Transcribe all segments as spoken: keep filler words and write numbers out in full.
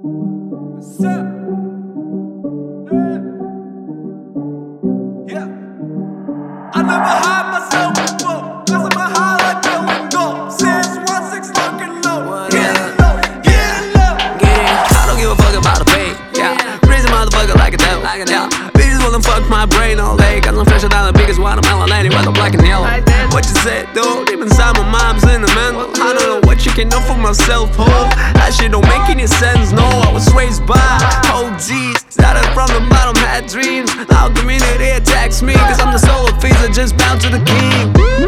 What's up? Yeah. I never hide myself before, cause I'm a high like Dylan Go. Since one six looking low. Get it low, get it low. Get it. I don't give a fuck about the pay. Yeah. Raise a motherfucker like a devil. Yeah. Bitches wanna fuck my brain all day. Cause I'm fresher than the biggest watermelon lady with the black and yellow. What you said, dude? Deep inside my mom's in the mental. I don't know what you can know for myself, ho. That shit don't make any sense, no. I was raised by O Gs. Started from the bottom, had dreams. Now community attacks me. Cause I'm the soul of things that just bound to the king.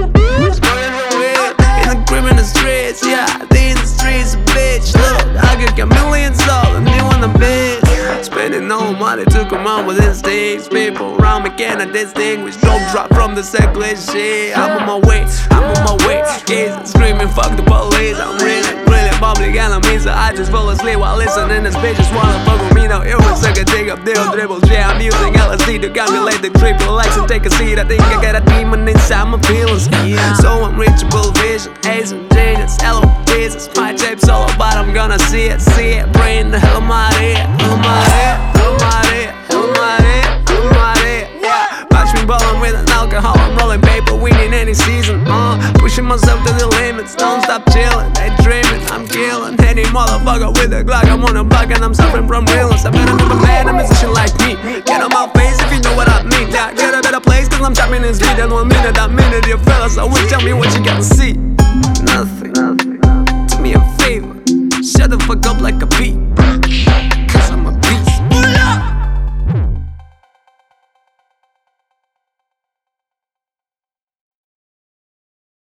In the crib in the streets, yeah. They in the streets, bitch. Look, I could get millions of and you on the bitch. Spending no money to come on with instincts. People around me cannot distinguish. Don't drop from the second shit. I'm on my way, I'm on my way. Kids screaming, fuck the police. I'm really, really public enemies. So I just fall asleep while listening. This bitch just wanna fuck with me. No, it was like a take up deal, dribbles. Yeah, I'm using L S D to calculate the triple X and take a seat. I think I got a demon inside my feelings. So unreachable vision, A's and genius, L O Ds. It's my tape solo, but I'm gonna see it, see it. Brain the hell am I there? Hell am I there? Hell am I there? Hell am I there? Hell am I there? Yeah. Watch me ballin' with an alcohol, I'm rolling paper, winning any season. Uh, pushing myself to the limits, don't stop chillin'. They dreaming, I'm killing any motherfucker with a Glock. I'm on a block and I'm suffering from realness. I better never man a musician like me. Get on my face if you know what I mean. Yeah, get a better place cause I'm chopping this beat in one minute. That minute you fellas, I will tell me what you gotta see.